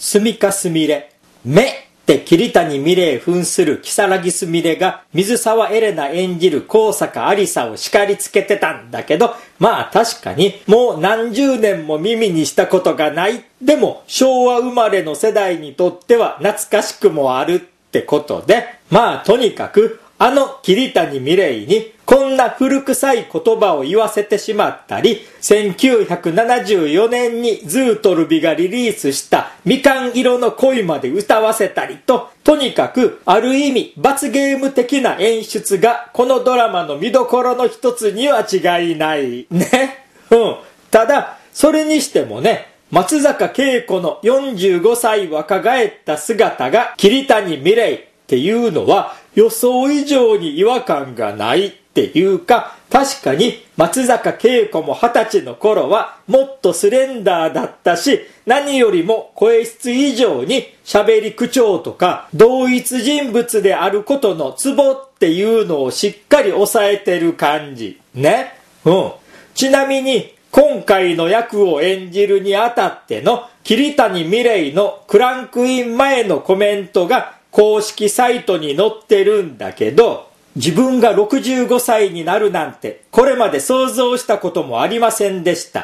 すみかすみれ。めって桐谷美玲扮する如月すみれが水沢エレナ演じる高坂ありさを叱りつけてたんだけど、まあ確かにもう何十年も耳にしたことがない。でも昭和生まれの世代にとっては懐かしくもあるってことで、まあとにかく桐谷美玲にこんな古臭い言葉を言わせてしまったり、1974年にズートルビがリリースしたみかん色の恋まで歌わせたりと、とにかくある意味罰ゲーム的な演出がこのドラマの見どころの一つには違いないね。ただそれにしてもね、松坂慶子の45歳若返った姿が桐谷美玲っていうのは予想以上に違和感がないっていうか、確かに松坂慶子も20歳の頃はもっとスレンダーだったし、何よりも声質以上に喋り口調とか同一人物であることのツボっていうのをしっかり抑えてる感じね。ちなみに今回の役を演じるにあたっての桐谷美玲のクランクイン前のコメントが公式サイトに載ってるんだけど、自分が65歳になるなんてこれまで想像したこともありませんでした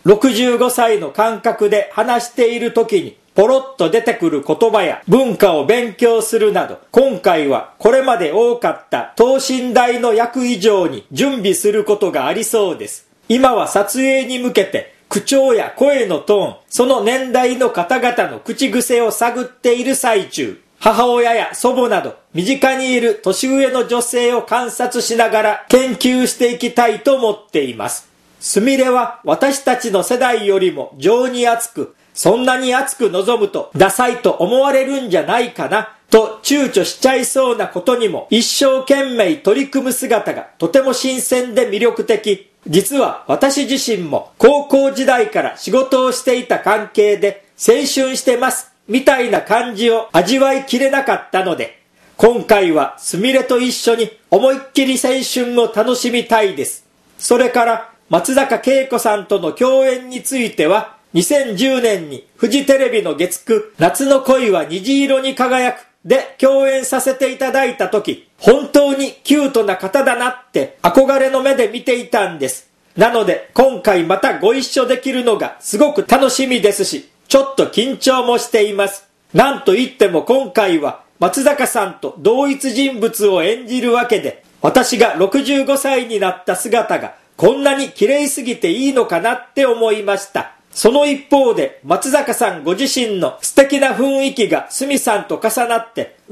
。65歳の感覚で話している時にポロッと出てくる言葉や文化を勉強するなど、今回はこれまで多かった等身大の役以上に準備することがありそうです。今は撮影に向けて口調や声のトーン、その年代の方々の口癖を探っている最中。母親や祖母など身近にいる年上の女性を観察しながら研究していきたいと思っています。すみれは私たちの世代よりも情に熱く、そんなに熱く望むとダサいと思われるんじゃないかなと躊躇しちゃいそうなことにも一生懸命取り組む姿がとても新鮮で魅力的。実は私自身も高校時代から仕事をしていた関係で青春してますみたいな感じを味わいきれなかったので、今回はすみれと一緒に思いっきり青春を楽しみたいです。それから松坂慶子さんとの共演については、2010年にフジテレビの月9夏の恋は虹色に輝くで共演させていただいた時、本当にキュートな方だなって憧れの目で見ていたんです。なので今回またご一緒できるのがすごく楽しみですし、ちょっと緊張もしています。なんといっても今回は松坂さんと同一人物を演じるわけで、私が65歳になった姿がこんなに綺麗すぎていいのかなって思いました。その一方で松坂さんご自身の素敵な雰囲気が鷲見さんと重なって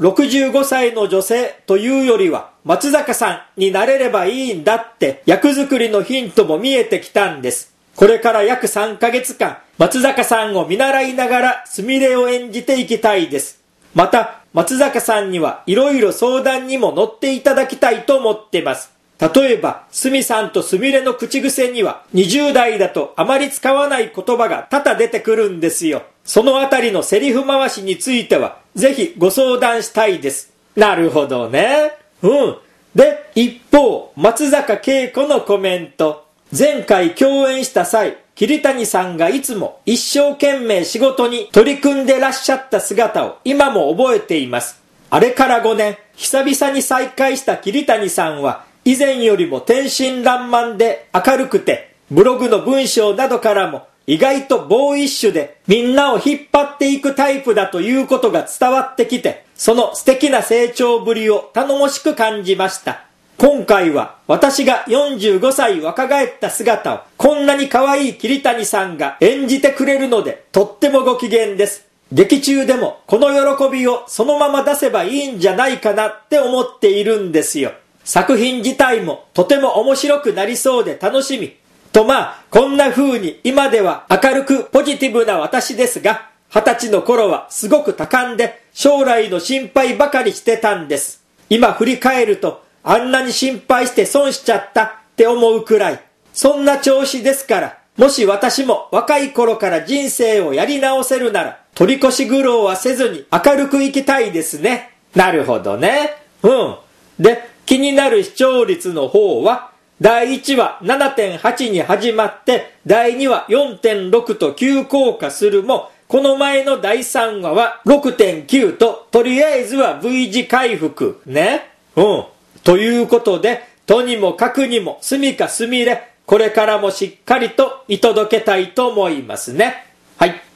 、65歳の女性というよりは松坂さんになれればいいんだって役作りのヒントも見えてきたんです。これから約3ヶ月間松坂さんを見習いながらすみれを演じていきたいです。また松坂さんにはいろいろ相談にも乗っていただきたいと思ってます。例えば鷲見さんとすみれの口癖には20代だとあまり使わない言葉が多々出てくるんですよ。そのあたりのセリフ回しについてはぜひご相談したいです。なるほどね。で、一方松坂慶子のコメント。前回共演した際、桐谷さんがいつも一生懸命仕事に取り組んでらっしゃった姿を今も覚えています。あれから5年、久々に再会した桐谷さんは以前よりも天真爛漫で明るくて、ブログの文章などからも意外とボーイッシュでみんなを引っ張っていくタイプだということが伝わってきて、その素敵な成長ぶりを頼もしく感じました。今回は私が45歳若返った姿をこんなに可愛い桐谷さんが演じてくれるのでとってもご機嫌です。劇中でもこの喜びをそのまま出せばいいんじゃないかなって思っているんですよ。作品自体もとても面白くなりそうで楽しみ。とこんな風に今では明るくポジティブな私ですが、20歳の頃はすごく多感で将来の心配ばかりしてたんです。今振り返るとあんなに心配して損しちゃったって思うくらい。そんな調子ですから、もし私も若い頃から人生をやり直せるなら、取り越し苦労はせずに明るく生きたいですね。なるほどね。で、気になる視聴率の方は、第1話 7.8 に始まって、第2話 4.6 と急降下するも、 この前の第3話は 6.9 と、とりあえずは V 字回復。ね。ということで、とにもかくにも、すみかすみれ、これからもしっかりと見届けたいと思いますね。はい。